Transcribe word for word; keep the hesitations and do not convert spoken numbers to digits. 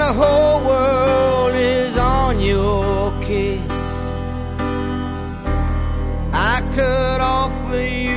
whole world is on your kiss. I could offer you